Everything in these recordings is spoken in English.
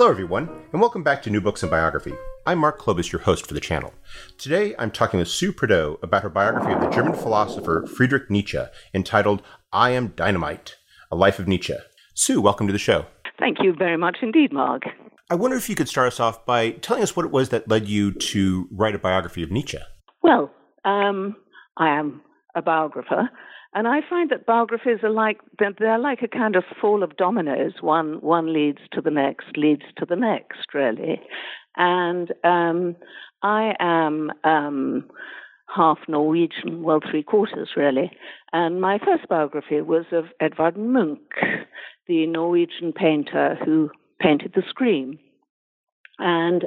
Hello, everyone, and welcome back to New Books in Biography. I'm Mark Klobus, your host for the channel. Today, I'm talking with Sue Prideaux about her biography of the German philosopher Friedrich Nietzsche, entitled I Am Dynamite, A Life of Nietzsche. Sue, welcome to the show. Thank you very much indeed, Mark. I wonder if you could start us off by telling us what it was that led you to write a biography of Nietzsche. Well, I am a biographer, and I find that biographies are they're like a kind of fall of dominoes. One leads to the next, really. And I am half Norwegian, well, three-quarters, really. And my first biography was of Edvard Munch, the Norwegian painter who painted The Scream. And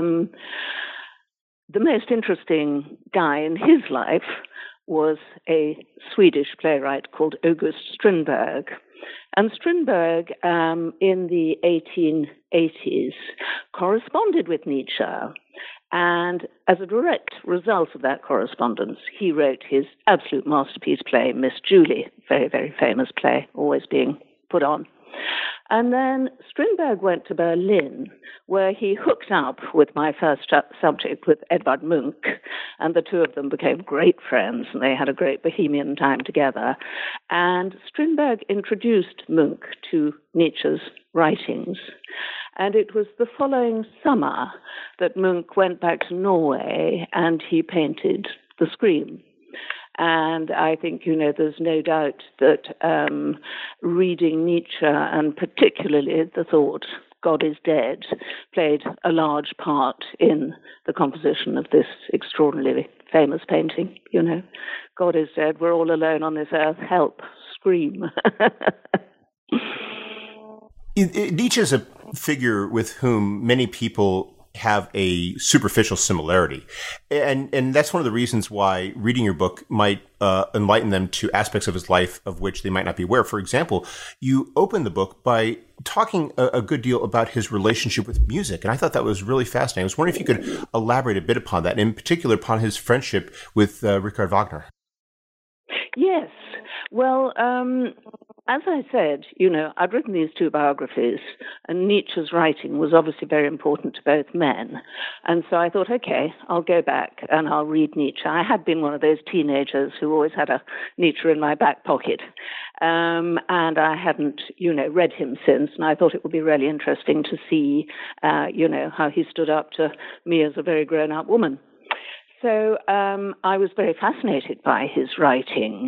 the most interesting guy in his life was a Swedish playwright called August Strindberg. And Strindberg, in the 1880s, corresponded with Nietzsche. And as a direct result of that correspondence, he wrote his absolute masterpiece play, Miss Julie, very, very famous play, always being put on. And then Strindberg went to Berlin, where he hooked up with my first subject, with Edvard Munch, and the two of them became great friends, and they had a great bohemian time together. And Strindberg introduced Munch to Nietzsche's writings. And it was the following summer that Munch went back to Norway, and he painted The Scream. And I think, there's no doubt that reading Nietzsche, and particularly the thought, God is Dead, played a large part in the composition of this extraordinarily famous painting. God is dead, we're all alone on this earth, help, scream. Nietzsche is a figure with whom many people have a superficial similarity. And that's one of the reasons why reading your book might enlighten them to aspects of his life of which they might not be aware. For example, you open the book by talking a good deal about his relationship with music. And I thought that was really fascinating. I was wondering if you could elaborate a bit upon that, and in particular upon his friendship with Richard Wagner. Yes. Well, as I said, I'd written these two biographies, and Nietzsche's writing was obviously very important to both men. And so I thought, okay, I'll go back and I'll read Nietzsche. I had been one of those teenagers who always had a Nietzsche in my back pocket. And I hadn't, read him since. And I thought it would be really interesting to see, how he stood up to me as a very grown-up woman. So I was very fascinated by his writing,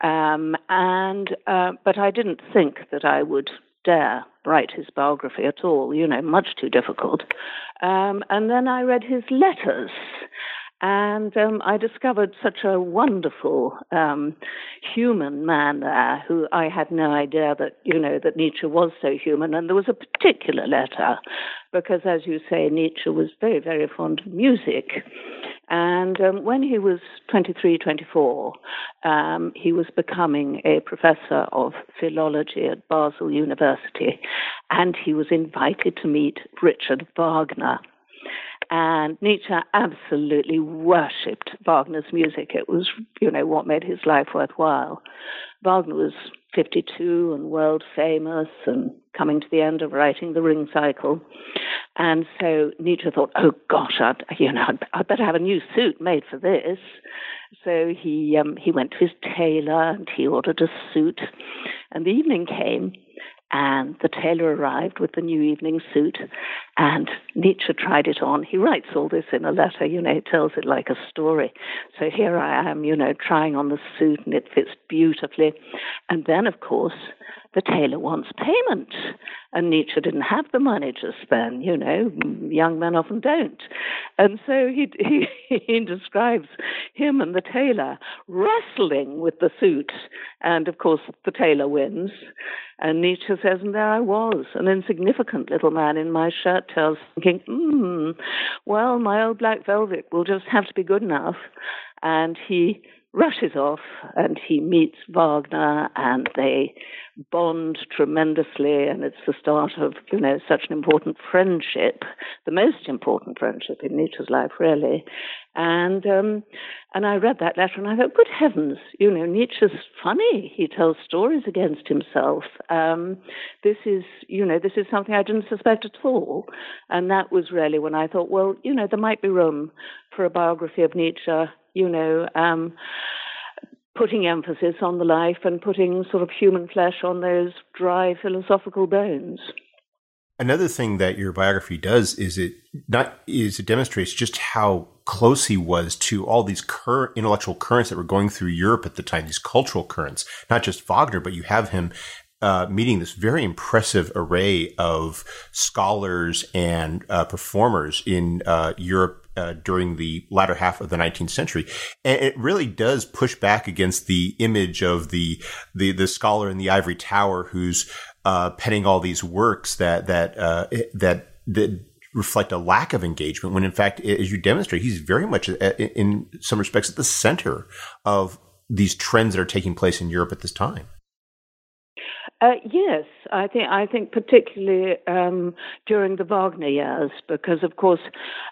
but I didn't think that I would dare write his biography at all, much too difficult. And then I read his letters, and I discovered such a wonderful human man there, who I had no idea that, that Nietzsche was so human. And there was a particular letter, because, as you say, Nietzsche was very, very fond of music. And when he was 23, 24, he was becoming a professor of philology at Basel University, and he was invited to meet Richard Wagner. And Nietzsche absolutely worshipped Wagner's music. It was, what made his life worthwhile. Wagner was 52 and world famous and coming to the end of writing the Ring Cycle. And so Nietzsche thought, oh gosh, I'd better have a new suit made for this. So he went to his tailor and he ordered a suit. And the evening came, and the tailor arrived with the new evening suit, and Nietzsche tried it on. He writes all this in a letter, he tells it like a story. So here I am, trying on the suit, and it fits beautifully. And then, of course, the tailor wants payment. And Nietzsche didn't have the money just then, young men often don't. And so he describes him and the tailor wrestling with the suit. And of course, the tailor wins. And Nietzsche says, and there I was, an insignificant little man in my shirt tails, thinking, well, my old black velvet will just have to be good enough. And he rushes off and he meets Wagner and they bond tremendously, and it's the start of, such an important friendship, the most important friendship in Nietzsche's life, really. And I read that letter and I thought, good heavens, Nietzsche's funny. He tells stories against himself. This is something I didn't suspect at all. And that was really when I thought, well, there might be room for a biography of Nietzsche, putting emphasis on the life and putting sort of human flesh on those dry philosophical bones. Another thing that your biography does is it demonstrates just how close he was to all these current intellectual currents that were going through Europe at the time, these cultural currents, not just Wagner, but you have him meeting this very impressive array of scholars and performers in Europe during the latter half of the 19th century. And it really does push back against the image of the scholar in the ivory tower who's penning all these works that reflect a lack of engagement, when in fact, as you demonstrate, he's very much in some respects at the center of these trends that are taking place in Europe at this time. Yes, I think particularly during the Wagner years, because of course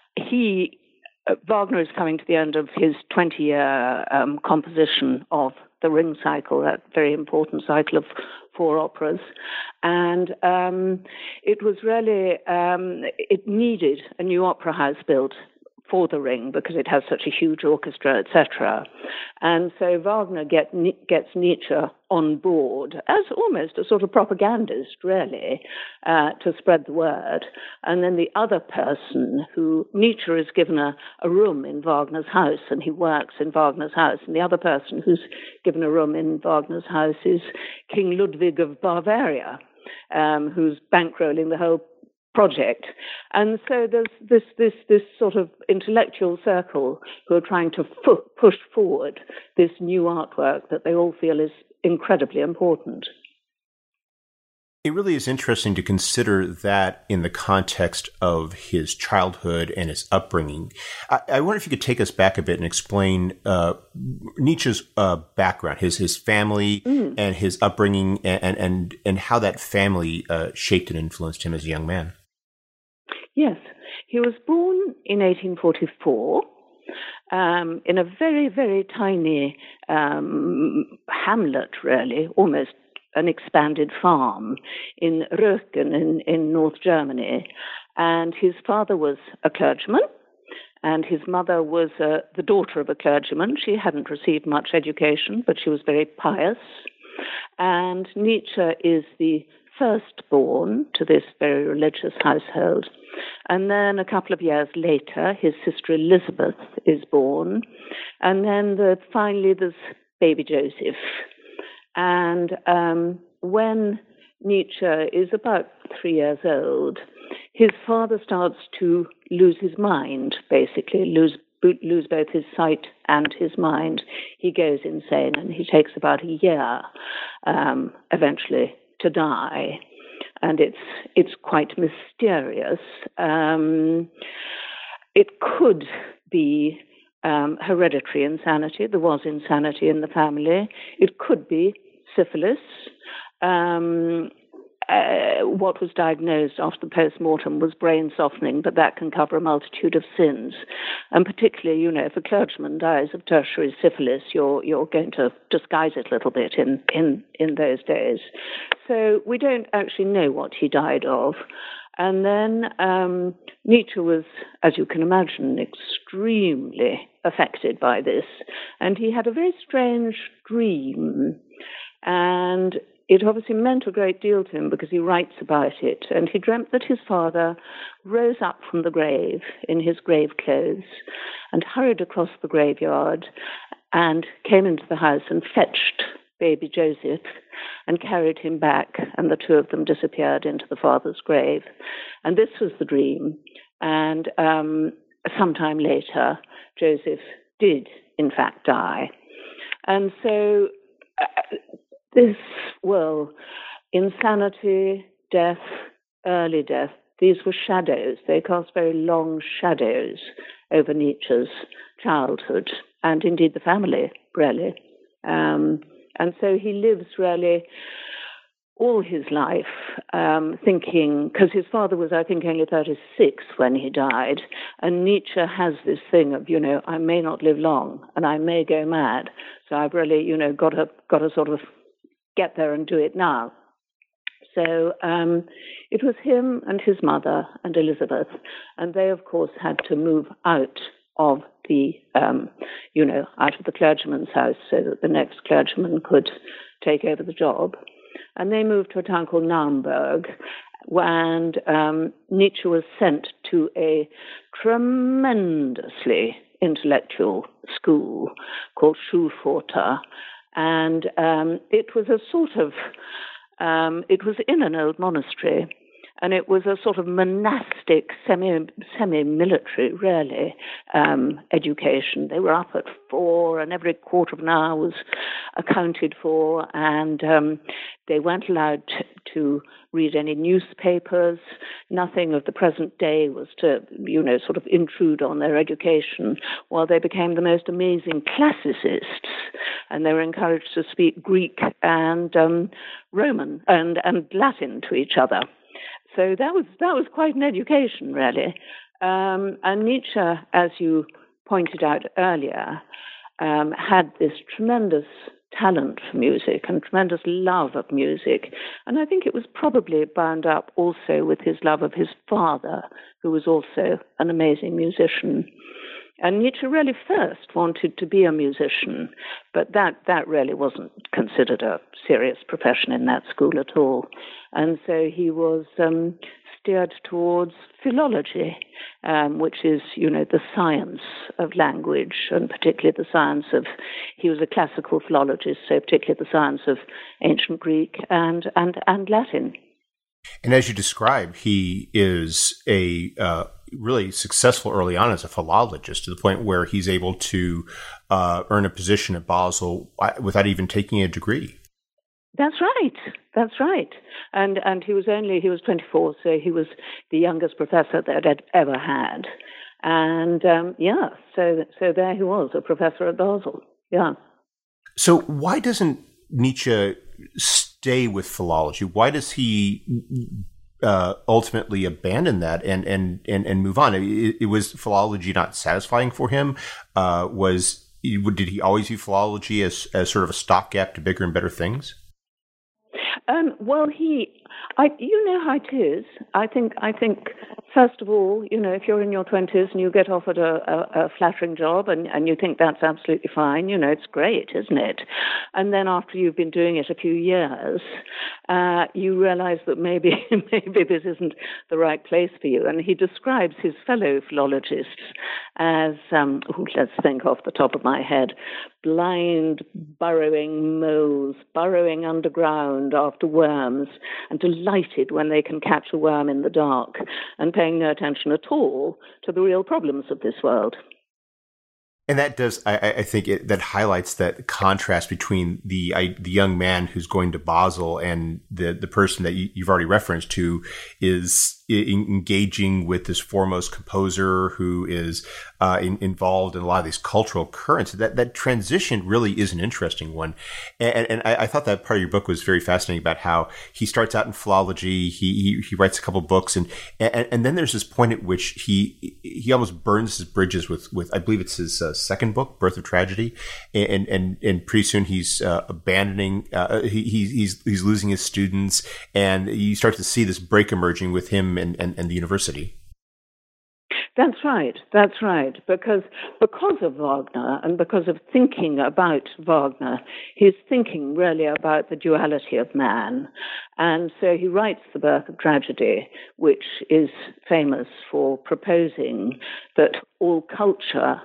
Wagner is coming to the end of his 20-year composition of the Ring cycle, that very important cycle of 4 operas, and it was really it needed a new opera house built for the Ring because it has such a huge orchestra, etc. And so Wagner gets Nietzsche on board as almost a sort of propagandist, really, to spread the word. And then the other person who Nietzsche is given a room in Wagner's house, and he works in Wagner's house. And the other person who's given a room in Wagner's house is King Ludwig of Bavaria, who's bankrolling the whole project. And so there's this sort of intellectual circle who are trying to push forward this new artwork that they all feel is incredibly important. It really is interesting to consider that in the context of his childhood and his upbringing. I wonder if you could take us back a bit and explain Nietzsche's background, his family and his upbringing, and how that family shaped and influenced him as a young man. Yes, he was born in 1844 in a very, very tiny hamlet, really, almost an expanded farm in Röcken in North Germany. And his father was a clergyman, and his mother was the daughter of a clergyman. She hadn't received much education, but she was very pious. And Nietzsche is the firstborn to this very religious household. And then a couple of years later, his sister Elizabeth is born. And then finally there's baby Joseph. And when Nietzsche is about 3 years old, his father starts to lose his mind, basically, lose both his sight and his mind. He goes insane, and he takes about a year, eventually, to die. And it's quite mysterious. It could be hereditary insanity. There was insanity in the family. It could be syphilis. What was diagnosed after the post-mortem was brain softening, but that can cover a multitude of sins. And particularly, if a clergyman dies of tertiary syphilis, you're going to disguise it a little bit in those days. So we don't actually know what he died of. And then Nietzsche was, as you can imagine, extremely affected by this. And he had a very strange dream. And it obviously meant a great deal to him because he writes about it. And he dreamt that his father rose up from the grave in his grave clothes and hurried across the graveyard and came into the house and fetched baby Joseph and carried him back, and the two of them disappeared into the father's grave. And this was the dream. And sometime later, Joseph did, in fact, die. And so insanity, death, early death, these were shadows. They cast very long shadows over Nietzsche's childhood. and indeed the family, really. And so he lives really all his life thinking, because his father was, I think, only 36 when he died, and Nietzsche has this thing of, I may not live long and I may go mad, so I've really, got to sort of get there and do it now. So it was him and his mother and Elizabeth, and they, of course, had to move out of the, out of the clergyman's house so that the next clergyman could take over the job. And they moved to a town called Naumburg, and Nietzsche was sent to a tremendously intellectual school called Schulpforta, and it was a sort of, it was in an old monastery, and it was a sort of monastic, semi-military, really, education. They were up at 4, and every quarter of an hour was accounted for, and they weren't allowed to read any newspapers. Nothing of the present day was to, sort of intrude on their education, while they became the most amazing classicists, and they were encouraged to speak Greek and Roman and Latin to each other. So that was quite an education, really. And Nietzsche, as you pointed out earlier, had this tremendous talent for music and tremendous love of music. And I think it was probably bound up also with his love of his father, who was also an amazing musician. And Nietzsche really first wanted to be a musician, but that really wasn't considered a serious profession in that school at all. And so he was steered towards philology, which is, the science of language, and particularly the science of, he was a classical philologist, so particularly the science of ancient Greek and Latin. And as you describe, he is a really successful early on as a philologist, to the point where he's able to earn a position at Basel without even taking a degree. That's right. And he was 24, so he was the youngest professor that I'd ever had. And so there he was, a professor at Basel. Yeah. So why doesn't Nietzsche stay with philology? Why does he ultimately abandon that and move on? It was philology not satisfying for him? Did he always view philology as sort of a stopgap to bigger and better things? Well, you know how it is. I think first of all, if you're in your 20s and you get offered a flattering job and you think that's absolutely fine, it's great, isn't it? And then after you've been doing it a few years, you realize that maybe this isn't the right place for you. And he describes his fellow philologists as, let's think off the top of my head, blind, burrowing moles, burrowing underground after worms, and delighted when they can catch a worm in the dark, and paying no attention at all to the real problems of this world. And that does, I think, that highlights that contrast between the young man who's going to Basel and the person that you've already referenced, who is engaging with this foremost composer who is involved in a lot of these cultural currents. That transition really is an interesting one. And I thought that part of your book was very fascinating about how he starts out in philology, he writes a couple of books, and then there's this point at which he almost burns his bridges with I believe it's his second book, Birth of Tragedy, and pretty soon he's abandoning, he's losing his students, and you start to see this break emerging with him and the university. That's right. Because of Wagner and because of thinking about Wagner, he's thinking really about the duality of man. And so he writes The Birth of Tragedy, which is famous for proposing that all culture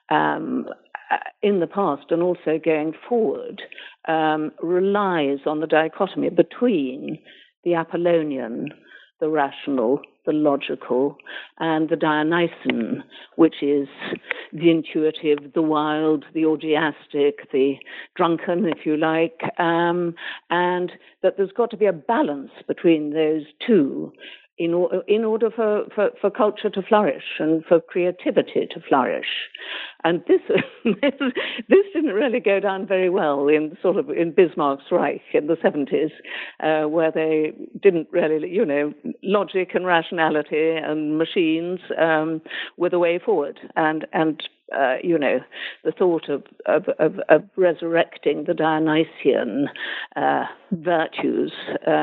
in the past and also going forward relies on the dichotomy between the Apollonian, the rational, the logical, and the Dionysian, which is the intuitive, the wild, the orgiastic, the drunken, if you like, and that there's got to be a balance between those two in order for culture to flourish and for creativity to flourish. And this this didn't really go down very well in Bismarck's Reich in the 70s, where they didn't really, logic and rationality and machines were the way forward, and the thought of resurrecting the Dionysian virtues,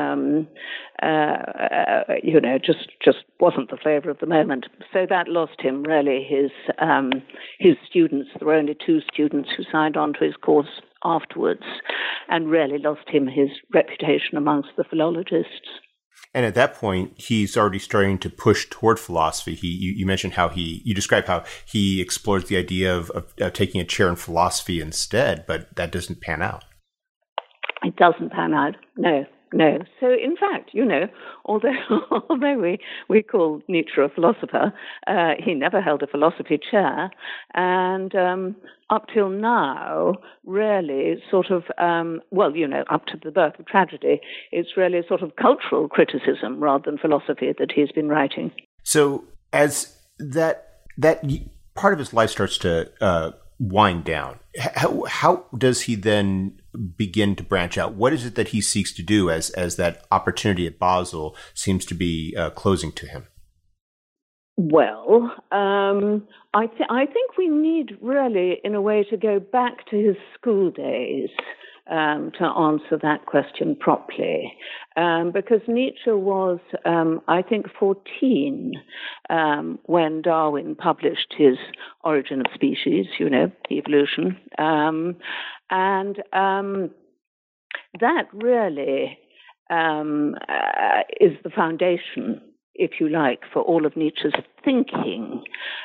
just wasn't the flavour of the moment. So that lost him really his students. There were only 2 students who signed on to his course afterwards, and really lost him his reputation amongst the philologists. And at that point, he's already starting to push toward philosophy. You mentioned you describe how he explores the idea of taking a chair in philosophy instead, but that doesn't pan out. It doesn't pan out, no. So, in fact, although we call Nietzsche a philosopher, he never held a philosophy chair, and up till now, really up to the birth of tragedy, it's really sort of cultural criticism rather than philosophy that he's been writing. So, as that part of his life starts to wind down, how does he then begin to branch out? What is it that he seeks to do as that opportunity at Basel seems to be closing to him? Well, I think we need really, in a way, to go back to his school days to answer that question properly, because Nietzsche was, I think, 14 when Darwin published his Origin of Species, evolution, and that really is the foundation, if you like, for all of Nietzsche's thinking,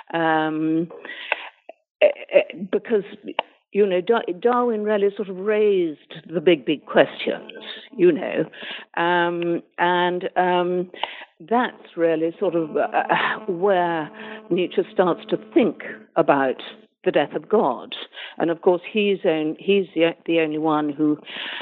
because Darwin really sort of raised the big questions, and that's really sort of where Nietzsche starts to think about the death of God. And of course, he's the only one who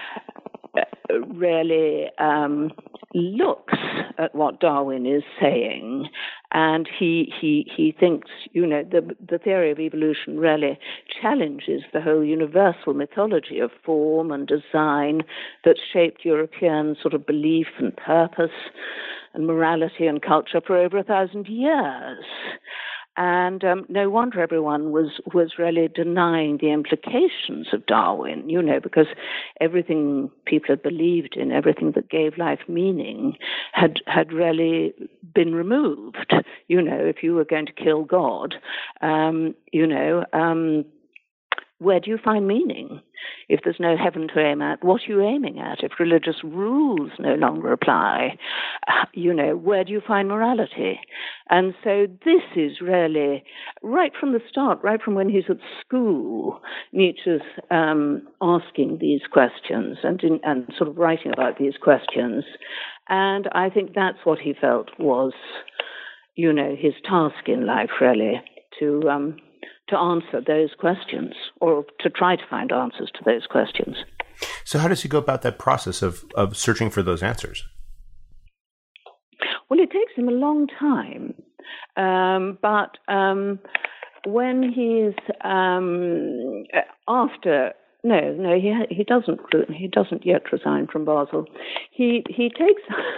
really looks at what Darwin is saying, and he thinks, the theory of evolution really challenges the whole universal mythology of form and design that shaped European sort of belief and purpose and morality and culture for over 1,000 years. And no wonder everyone was really denying the implications of Darwin, because everything people had believed in, everything that gave life meaning, had really been removed. If you were going to kill God, where do you find meaning? If there's no heaven to aim at, what are you aiming at? If religious rules no longer apply, where do you find morality? And so this is really, right from the start, right from when he's at school, Nietzsche's asking these questions and sort of writing about these questions. And I think that's what he felt was, his task in life, really, to answer those questions, or to try to find answers to those questions. So how does he go about that process of searching for those answers? Well, it takes him a long time, but when he's he doesn't yet resign from Basel. He takes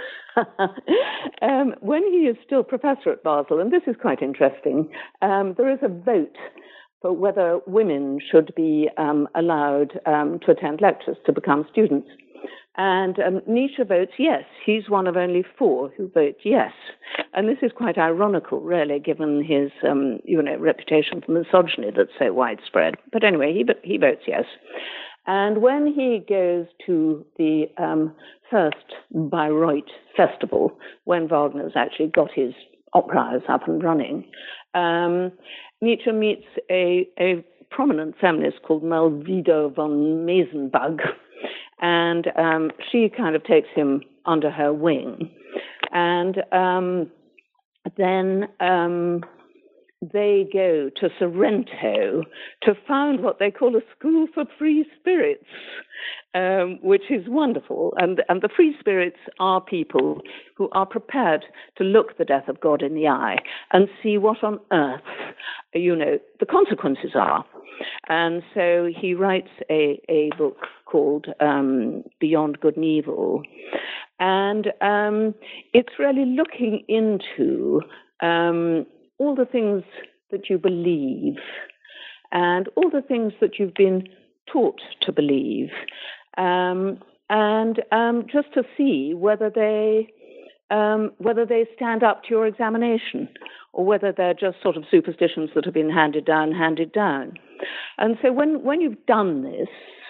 when he is still professor at Basel, and this is quite interesting. There is a vote for whether women should be allowed to attend lectures, to become students. And Nietzsche votes yes. He's one of only 4 who vote yes. And this is quite ironical, really, given his reputation for misogyny that's so widespread. But anyway, he votes yes. And when he goes to the first Bayreuth festival, when Wagner's actually got his operas up and running, Nietzsche meets a prominent feminist called Malvida von Meysenbug, and she kind of takes him under her wing. And then they go to Sorrento to found what they call a school for free spirits, which is wonderful. And the free spirits are people who are prepared to look the death of God in the eye and see what on earth, the consequences are. And so he writes a book called Beyond Good and Evil. And it's really looking into all the things that you believe and all the things that you've been taught to believe, and just to see whether they stand up to your examination or whether they're just sort of superstitions that have been handed down. And so when you've done this,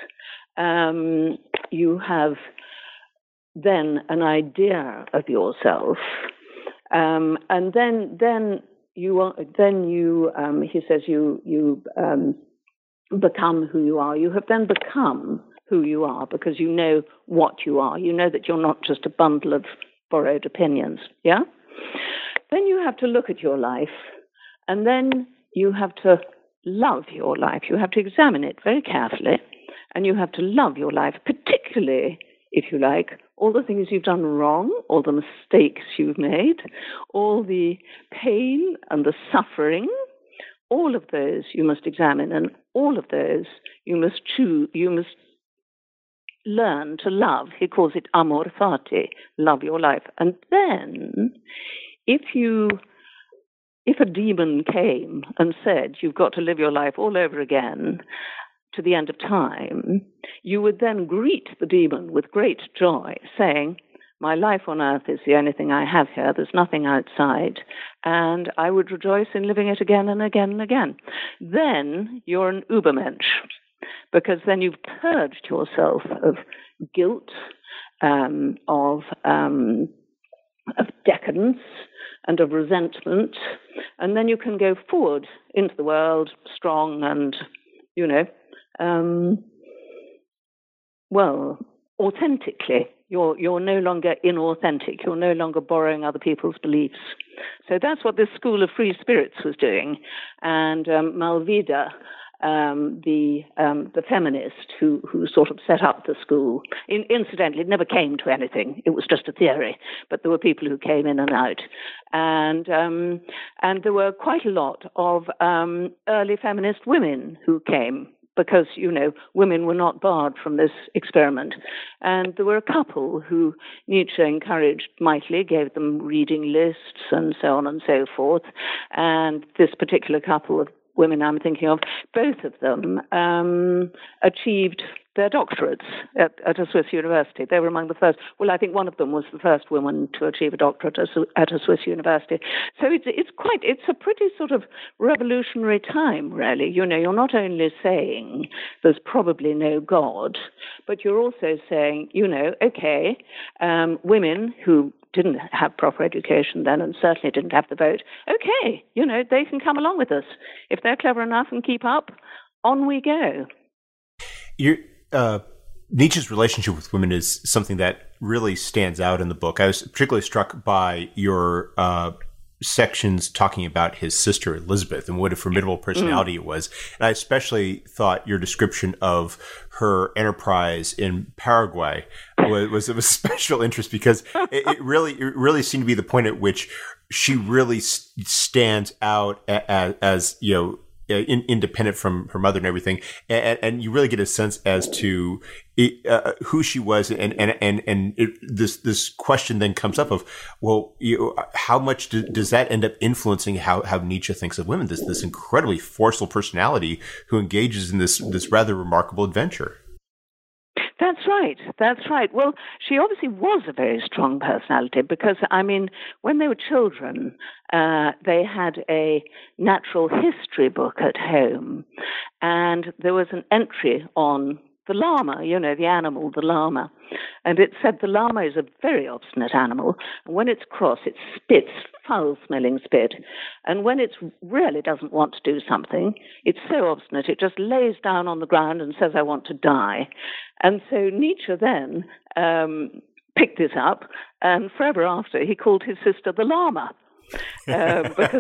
you have then an idea of yourself, and then you he says you become who you are. You have then become who you are because you know what you are. You know that you're not just a bundle of borrowed opinions. Yeah. Then you have to look at your life, and then you have to love your life. You have to examine it very carefully, and you have to love your life, particularly, if you like, all the things you've done wrong, all the mistakes you've made, all the pain and the suffering, all of those you must examine, and all of those you must learn to love. He calls it amor fati, love your life. And then, if a demon came and said, you've got to live your life all over again to the end of time, you would then greet the demon with great joy, saying, my life on earth is the only thing I have here. There's nothing outside. And I would rejoice in living it again and again and again. Then you're an Übermensch, because then you've purged yourself of guilt, of decadence, and of resentment. And then you can go forward into the world strong and, authentically. You're no longer inauthentic. You're no longer borrowing other people's beliefs. So that's what this School of Free Spirits was doing. And Malvida, the feminist who sort of set up the school, incidentally, it never came to anything. It was just a theory. But there were people who came in and out. And there were quite a lot of early feminist women who came, because, women were not barred from this experiment. And there were a couple who Nietzsche encouraged mightily, gave them reading lists and so on and so forth. And this particular couple of women I'm thinking of, both of them achieved their doctorates at a Swiss university. They were among the first. Well, I think one of them was the first woman to achieve a doctorate at a Swiss university. So it's a pretty sort of revolutionary time, really. You're not only saying there's probably no God, but you're also saying, women who didn't have proper education then and certainly didn't have the vote, they can come along with us. If they're clever enough and keep up, on we go. Nietzsche's relationship with women is something that really stands out in the book. I was particularly struck by your sections talking about his sister Elizabeth and what a formidable personality it was. And I especially thought your description of her enterprise in Paraguay was of a special interest, because it really seemed to be the point at which she really stands out as independent from her mother and everything, and you really get a sense as to who she was, and this question then comes up of, well, how much does that end up influencing how Nietzsche thinks of women? This incredibly forceful personality who engages in this rather remarkable adventure. That's right. Well, she obviously was a very strong personality because, when they were children, they had a natural history book at home, and there was an entry on the llama, the animal, the llama. And it said the llama is a very obstinate animal, and when it's cross, it spits foul-smelling spit. And when it really doesn't want to do something, it's so obstinate, it just lays down on the ground and says, I want to die. And so Nietzsche then picked this up, and forever after, he called his sister the llama. because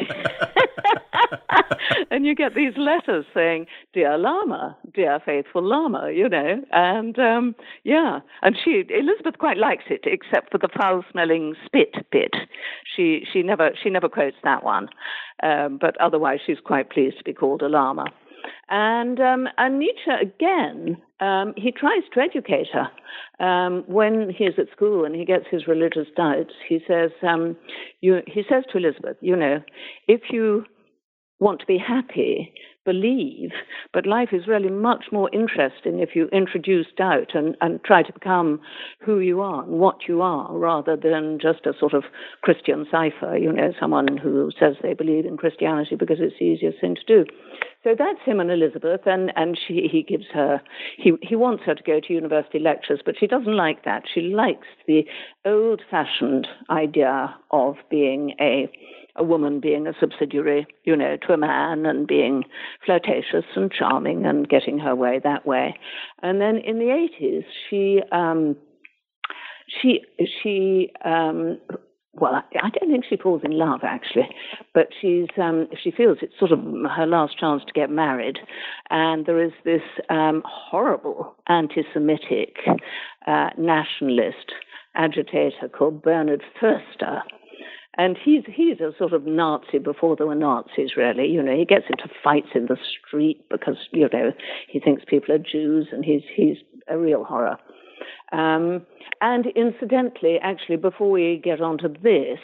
and you get these letters saying, "Dear Lama, dear faithful Lama," and and Elizabeth quite likes it, except for the foul-smelling spit bit. She never quotes that one, but otherwise she's quite pleased to be called a Lama. And Nietzsche, again, he tries to educate her. When he's at school and he gets his religious doubts, he says to Elizabeth, if you want to be happy, believe, but life is really much more interesting if you introduce doubt and try to become who you are and what you are, rather than just a sort of Christian cipher, someone who says they believe in Christianity because it's the easiest thing to do. So that's him and Elizabeth, and he gives her, he wants her to go to university lectures, but she doesn't like that. She likes the old-fashioned idea of being a woman being a subsidiary, to a man, and being flirtatious and charming and getting her way that way. And then in the 80s, well, I don't think she falls in love, actually, but she feels it's sort of her last chance to get married. And there is this horrible anti-Semitic nationalist agitator called Bernard Förster. And he's a sort of Nazi before there were Nazis, really. He gets into fights in the street because, he thinks people are Jews, and he's a real horror. And incidentally, actually, before we get on to this,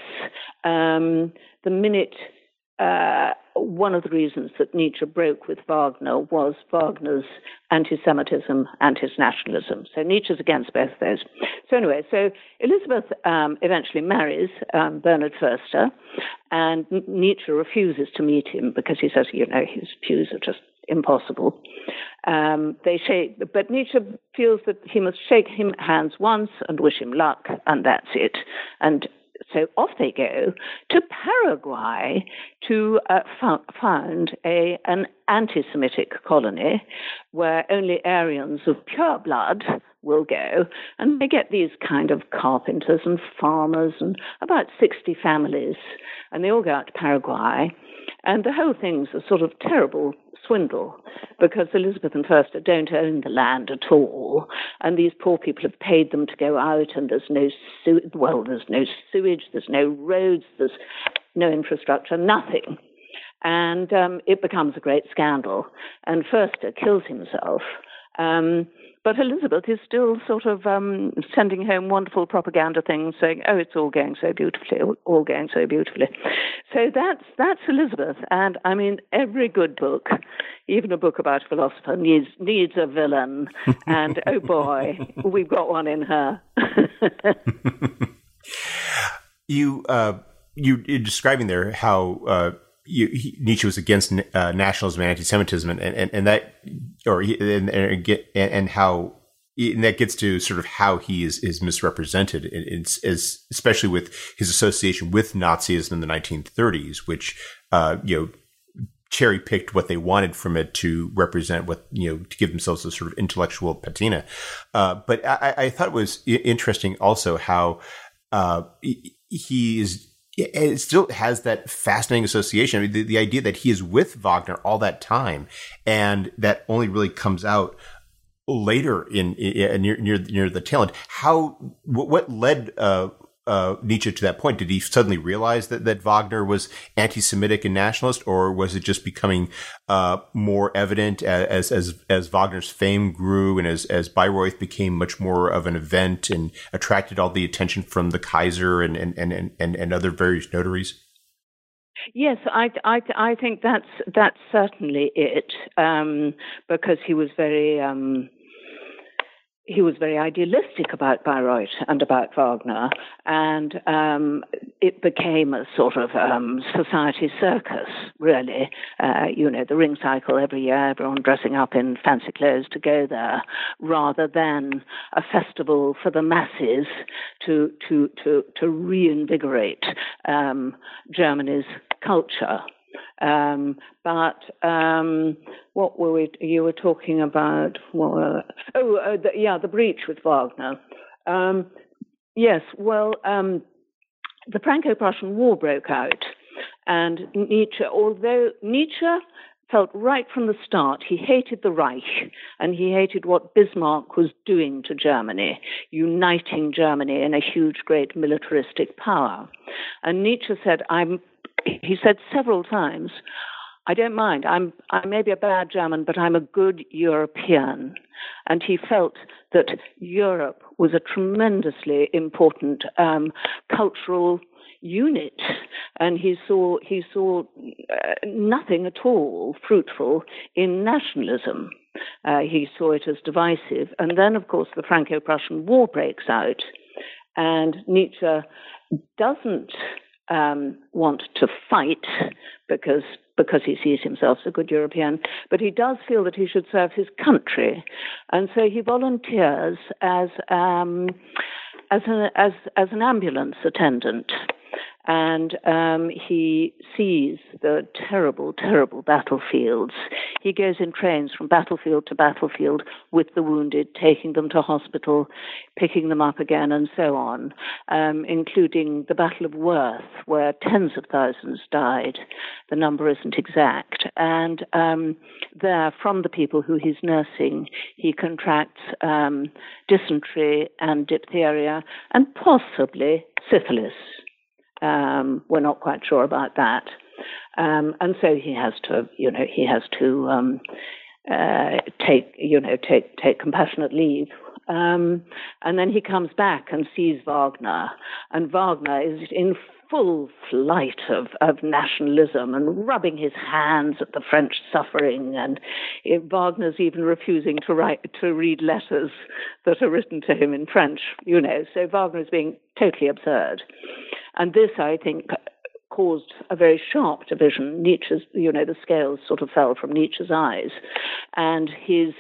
one of the reasons that Nietzsche broke with Wagner was Wagner's anti-Semitism and his nationalism. So Nietzsche's against both of those. So anyway, Elizabeth eventually marries Bernard Förster, and Nietzsche refuses to meet him because he says, his views are just impossible. But Nietzsche feels that he must shake him hands once and wish him luck, and that's it. And so off they go to Paraguay to found an anti-Semitic colony where only Aryans of pure blood will go. And they get these kind of carpenters and farmers and about 60 families. And they all go out to Paraguay. And the whole thing's a sort of terrible swindle because Elizabeth and Förster don't own the land at all, and these poor people have paid them to go out, and there's no sewage, there's no roads, there's no infrastructure, nothing. And it becomes a great scandal, and Förster kills himself. But Elizabeth is still sort of sending home wonderful propaganda things saying, oh, it's all going so beautifully, all going so beautifully. So that's Elizabeth. And I mean, every good book, even a book about a philosopher, needs a villain. And oh boy, we've got one in her. You're describing there how Nietzsche was against nationalism and anti-Semitism, and that gets to sort of how he is misrepresented, especially with his association with Nazism in the 1930s, which cherry picked what they wanted from it to represent what to give themselves a sort of intellectual patina. But I thought it was interesting also how he is. It still has that fascinating association. I mean, the idea that he is with Wagner all that time, and that only really comes out later in near the tail end. What led Nietzsche to that point? Did he suddenly realize that Wagner was anti-Semitic and nationalist, or was it just becoming more evident as Wagner's fame grew and as Bayreuth became much more of an event and attracted all the attention from the Kaiser and other various notaries? Yes, I think that's certainly it, because he was very idealistic about Bayreuth and about Wagner, and it became a sort of society circus, really. The ring cycle every year, everyone dressing up in fancy clothes to go there, rather than a festival for the masses to reinvigorate Germany's culture. What you were talking about? The breach with Wagner. Yes, well, the Franco-Prussian War broke out, and although Nietzsche felt right from the start he hated the Reich, and he hated what Bismarck was doing to Germany, uniting Germany in a huge, great militaristic power. And Nietzsche said, he said several times, I don't mind, I may be a bad German, but I'm a good European. And he felt that Europe was a tremendously important cultural unit, and he saw nothing at all fruitful in nationalism. He saw it as divisive. And then, of course, the Franco-Prussian War breaks out, and Nietzsche doesn't want to fight because he sees himself as a good European, but he does feel that he should serve his country, and so he volunteers as an ambulance attendant. And he sees the terrible, terrible battlefields. He goes in trains from battlefield to battlefield with the wounded, taking them to hospital, picking them up again, and so on, including the Battle of Worth, where tens of thousands died. The number isn't exact. And there, from the people who he's nursing, he contracts dysentery and diphtheria and possibly syphilis. We're not quite sure about that, and so he has to take compassionate leave, and then he comes back and sees Wagner, and Wagner is in full flight of nationalism and rubbing his hands at the French suffering, and Wagner's even refusing to read letters that are written to him in French, so Wagner is being totally absurd. And this, I think, caused a very sharp division. Nietzsche's, the scales sort of fell from Nietzsche's eyes, and his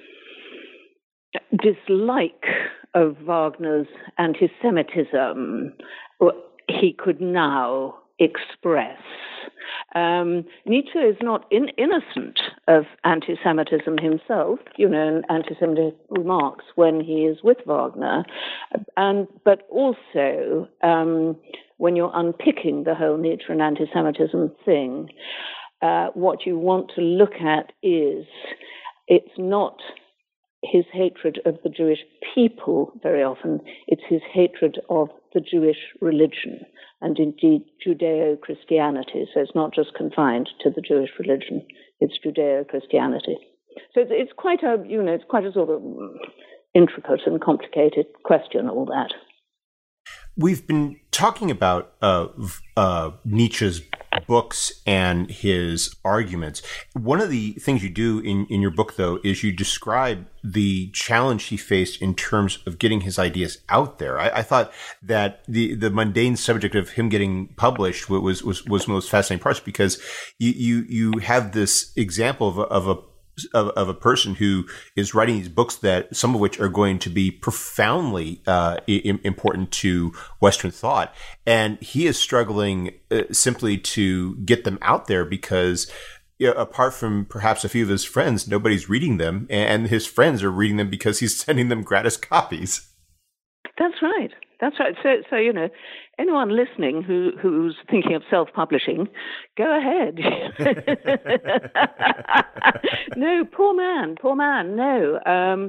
dislike of Wagner's anti-Semitism, he could now express. Nietzsche is not innocent of anti-Semitism himself, and anti-Semitic remarks when he is with Wagner, but also when you're unpicking the whole Nietzsche and anti-Semitism thing, what you want to look at is it's not his hatred of the Jewish people very often, it's his hatred of the Jewish religion and indeed Judeo-Christianity. So it's not just confined to the Jewish religion, it's Judeo-Christianity. So it's quite a, it's quite a sort of intricate and complicated question, all that. We've been talking about Nietzsche's books and his arguments. One of the things you do in your book, though, is you describe the challenge he faced in terms of getting his ideas out there. I thought that the mundane subject of him getting published was one of the most fascinating parts, because you have this example of a person who is writing these books that some of which are going to be profoundly important to Western thought, and he is struggling simply to get them out there because, apart from perhaps a few of his friends, nobody's reading them, and his friends are reading them because he's sending them gratis copies. That's right. That's right. So anyone listening who's thinking of self-publishing, go ahead. No, poor man. No,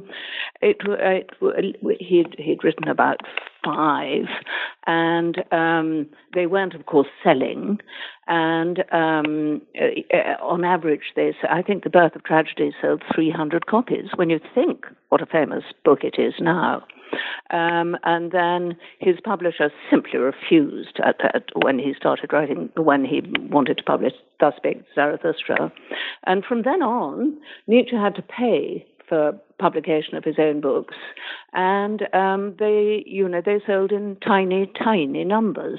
he'd written about 5, and they weren't, of course, selling. And on average, I think The Birth of Tragedy sold 300 copies. When you think what a famous book it is now. And then his publisher simply refused when he started writing, when he wanted to publish Thus Spake Zarathustra. And from then on, Nietzsche had to pay for publication of his own books, and they sold in tiny numbers.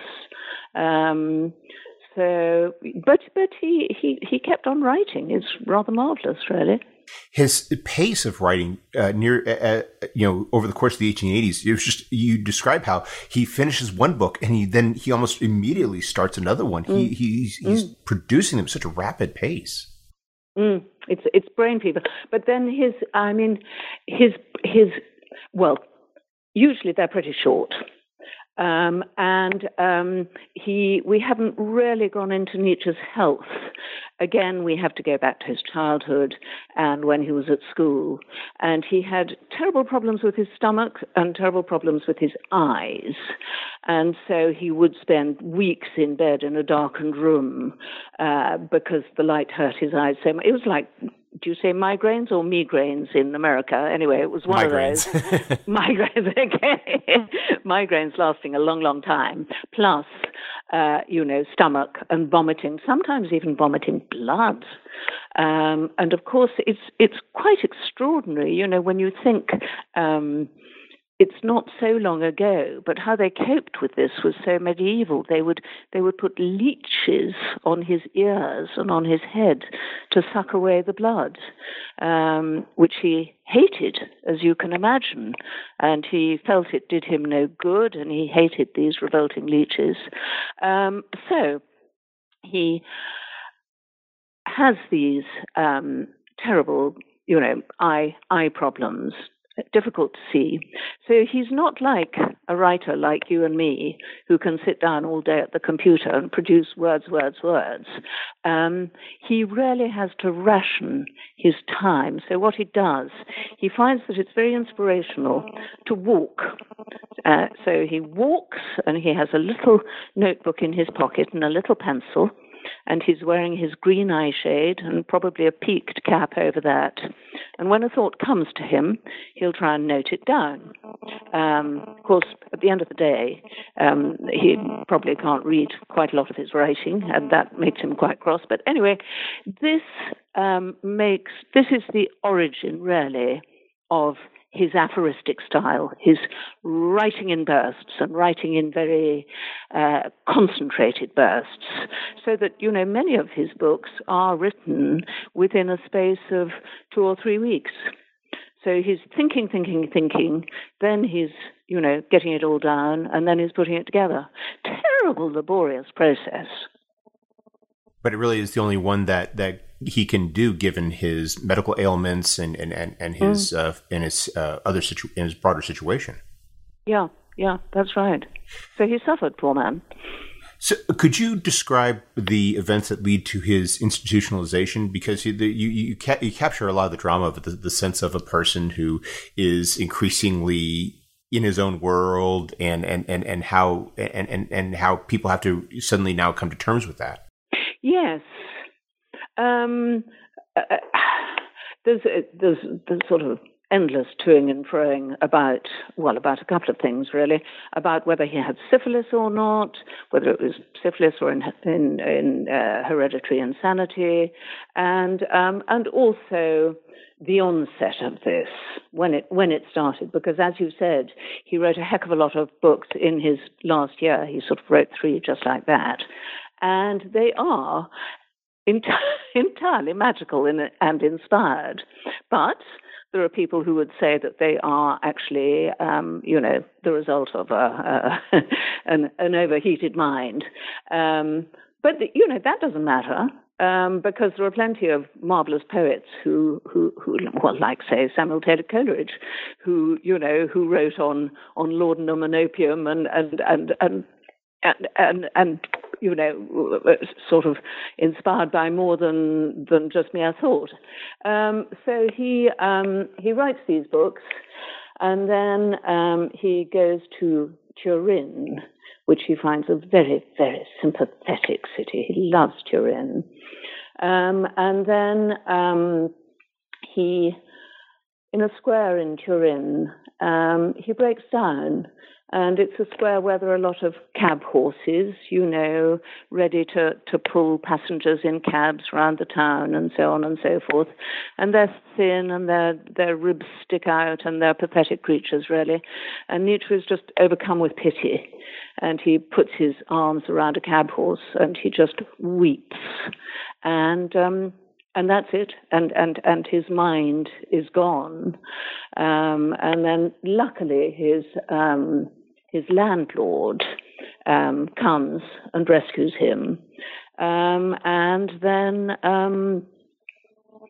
But he kept on writing. It's rather marvelous, really. His pace of writing over the course of the 1880s, it was just, you describe how he finishes one book and he almost immediately starts another one. He's producing them at such a rapid pace. It's brain fever. But then his usually they're pretty short. We haven't really gone into Nietzsche's health. Again, we have to go back to his childhood and when he was at school. And he had terrible problems with his stomach and terrible problems with his eyes. And so he would spend weeks in bed in a darkened room because the light hurt his eyes so much. It was like, do you say migraines or migraines in America? Anyway, it was one migraines. of those. Migraines, okay. Migraines lasting a long, long time. Plus, stomach and vomiting, sometimes even vomiting blood. And of course, it's quite extraordinary, when you think it's not so long ago, but how they coped with this was so medieval. They would put leeches on his ears and on his head to suck away the blood, which he hated, as you can imagine. And he felt it did him no good, and he hated these revolting leeches. So he has these terrible, eye problems. Difficult to see. So he's not like a writer like you and me who can sit down all day at the computer and produce words. He really has to ration his time. So what he does, he finds that it's very inspirational to walk. So he walks, and he has a little notebook in his pocket and a little pencil, and he's wearing his green eye shade and probably a peaked cap over that. And when a thought comes to him, he'll try and note it down. Of course, at the end of the day, he probably can't read quite a lot of his writing, and that makes him quite cross. But anyway, this is the origin, really, of his aphoristic style, his writing in bursts and writing in very concentrated bursts, so that, many of his books are written within a space of 2 or 3 weeks. So he's thinking, then he's, getting it all down, and then he's putting it together. Terrible, laborious process. But it really is the only one that he can do, given his medical ailments and his in his broader situation. Yeah, that's right. So he suffered, poor man. So, could you describe the events that lead to his institutionalization? Because you capture a lot of the drama of the sense of a person who is increasingly in his own world, and how people have to suddenly now come to terms with that. Yes. There's sort of endless toing and froing about a couple of things, really, about whether he had syphilis or not, whether it was syphilis or in hereditary insanity, and also the onset of this, when it started, because as you said, he wrote a heck of a lot of books in his last year. He sort of wrote 3 just like that, and they are entirely magical and inspired. But there are people who would say that they are actually, the result of an overheated mind. But that doesn't matter. Because there are plenty of marvelous poets who like, say, Samuel Taylor Coleridge, who wrote on laudanum and opium and sort of inspired by more than just mere thought. So he writes these books, and then he goes to Turin, which he finds a very, very sympathetic city. He loves Turin. And then he, in a square in Turin, he breaks down. And it's a square where there are a lot of cab horses, ready to pull passengers in cabs around the town and so on and so forth. And they're thin and their ribs stick out and they're pathetic creatures, really. And Nietzsche is just overcome with pity. And he puts his arms around a cab horse and he just weeps. And that's it. And his mind is gone. And then luckily his landlord comes and rescues him. And then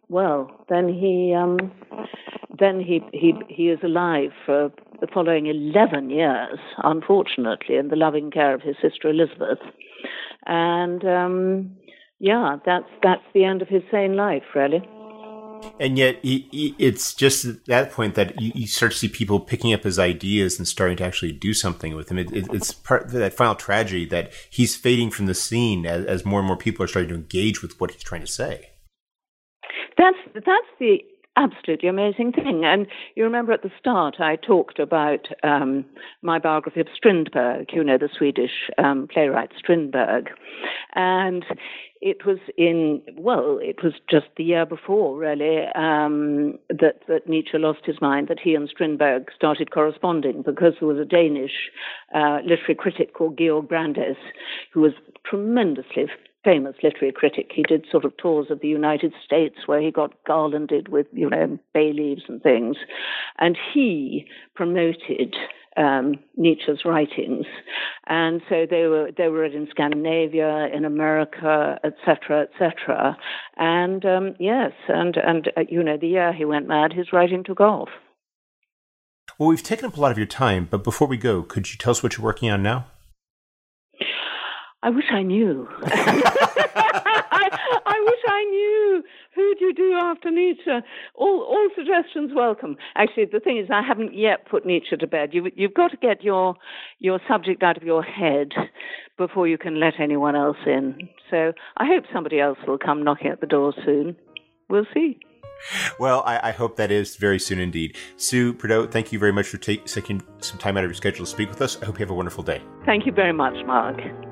he is alive for the following 11 years, unfortunately, in the loving care of his sister Elizabeth. And that's the end of his sane life, really. And yet, it's just at that point that you start to see people picking up his ideas and starting to actually do something with him. It's part of that final tragedy that he's fading from the scene as more and more people are starting to engage with what he's trying to say. That's the absolutely amazing thing. And you remember at the start I talked about my biography of Strindberg, the Swedish playwright Strindberg. And it was just the year before, really, that Nietzsche lost his mind, that he and Strindberg started corresponding, because there was a Danish literary critic called Georg Brandes, who was tremendously famous literary critic. He did sort of tours of the United States where he got garlanded with, bay leaves and things. And he promoted Nietzsche's writings. And so they were read in Scandinavia, in America, etc., etc. And the year he went mad, his writing took off. Well, we've taken up a lot of your time, but before we go, could you tell us what you're working on now? I wish I knew. I wish I knew. Who do you do after Nietzsche? All suggestions welcome. Actually, the thing is, I haven't yet put Nietzsche to bed. You've got to get your subject out of your head before you can let anyone else in. So I hope somebody else will come knocking at the door soon. We'll see. Well, I hope that is very soon indeed. Sue Prideaux, thank you very much for taking some time out of your schedule to speak with us. I hope you have a wonderful day. Thank you very much, Mark.